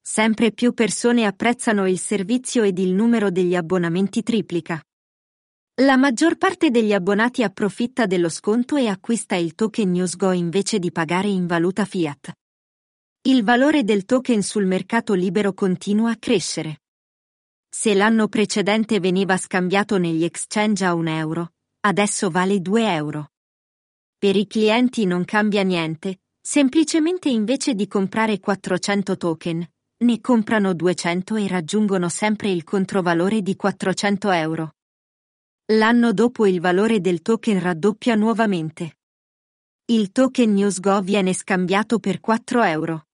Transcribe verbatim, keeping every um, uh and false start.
Sempre più persone apprezzano il servizio ed il numero degli abbonamenti triplica. La maggior parte degli abbonati approfitta dello sconto e acquista il token NewsGo invece di pagare in valuta fiat. Il valore del token sul mercato libero continua a crescere. Se l'anno precedente veniva scambiato negli exchange a un euro, adesso vale due euro. Per i clienti non cambia niente, semplicemente invece di comprare quattrocento token, ne comprano duecento e raggiungono sempre il controvalore di quattrocento euro. L'anno dopo il valore del token raddoppia nuovamente. Il token NewsGo viene scambiato per quattro euro.